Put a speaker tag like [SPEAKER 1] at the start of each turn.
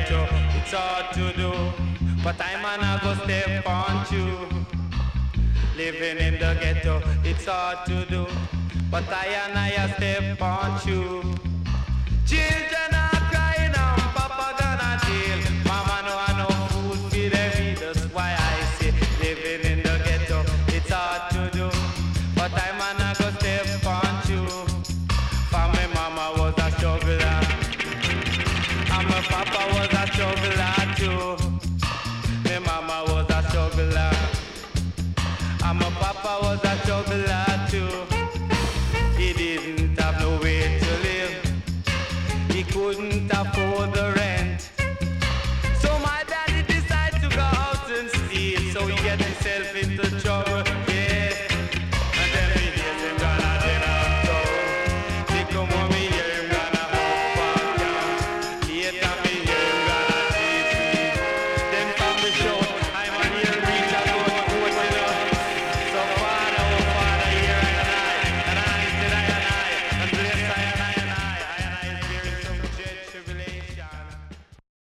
[SPEAKER 1] ghetto, it's hard to do, but I'm gonna go step on you. Living in the ghetto, it's hard to do, but I step on you. Children are crying out, Papa gonna deal. Mama no have no food for them eat. That's why I say, living in the ghetto, it's hard to do, but I'm gonna go step on you. For my mama was a struggler, and my papa was a struggler too. My mama was a struggler, and my papa was a struggler.